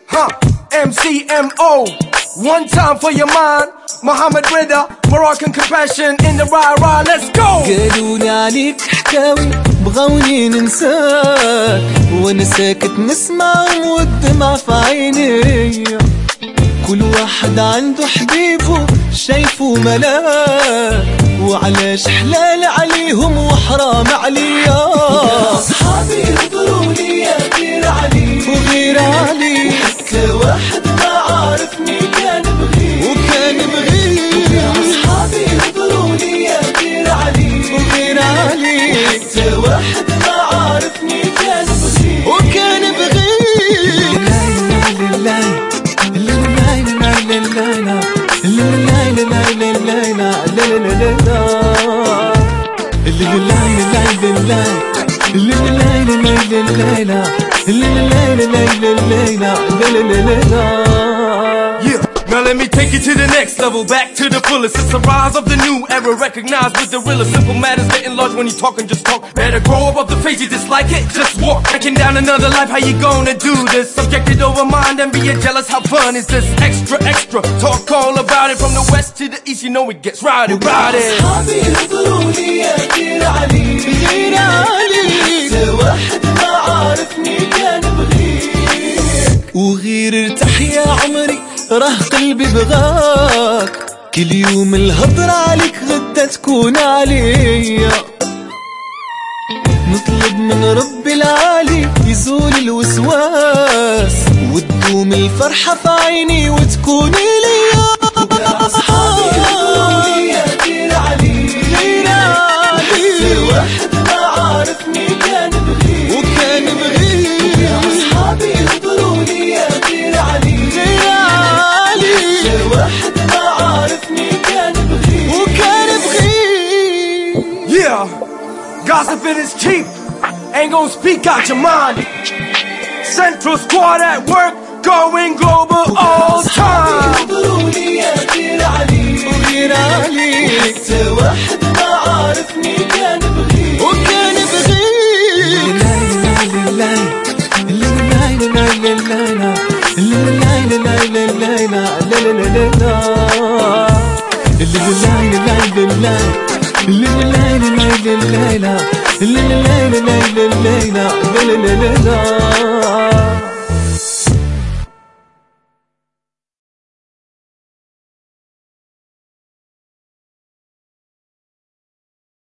MCMO, one time for your mind. Muhammad Rida, Moroccan compassion in the rah-rah, let's go. قالولي عليك حكاوي بغوني ننساك وانا ساكت نسمعهم والدمع في عيني. كل واحد عنده حبيبه شايفه ملاك، وعلاش حلال عليهم وحرام عليا. أصحابي يهضروا لي غير عليك وغير عليك، حتى واحد ما عارفني كان بغيك وكان بغيك. أصحابي يهضروا لي غير عليك وغير عليك، حتى واحد ما عارفني كان بغيك وكان بغيك. Yeah, now let me take you to the next level, back to the fullest. It's the rise of the new era, recognized with the realest. Simple matters getting large when you talking, just talk. Better grow above the face, you dislike it, just walk. Breaking down another life, how you gonna do this? Subjected over mind and being jealous, how fun is this? Extra, extra, talk all about it. From the west to the east, you know it gets rowdy, rowdy. أصحابي يهضروا لي غير عليك غير عليك، حتى واحد ما عارفني كان بغيك وغير ارتاح يا عمري، راه قلبي بغاك. كل يوم الهضر عليك غدا تكون عليا. نطلب من ربي العالي يزول الوسواس، وتدوم الفرحة في عيني وتكوني ليا. أصحابي يهضروا لي غير عليك غير عليك، واحد ما عارفني كان بغيك وكان بغيك. أصحابي يهضروا لي غير عليك غير عليك، واحد ما عارفني كان بغيك وكان بغيك. Yeah, gossiping is cheap, ain't gonna speak out your mind. Central Squad at work, going global all time. يهضروا لي غير عليك وغير عليك، حتى واحد ما عارفني كان بغيك وكان بغيك. لا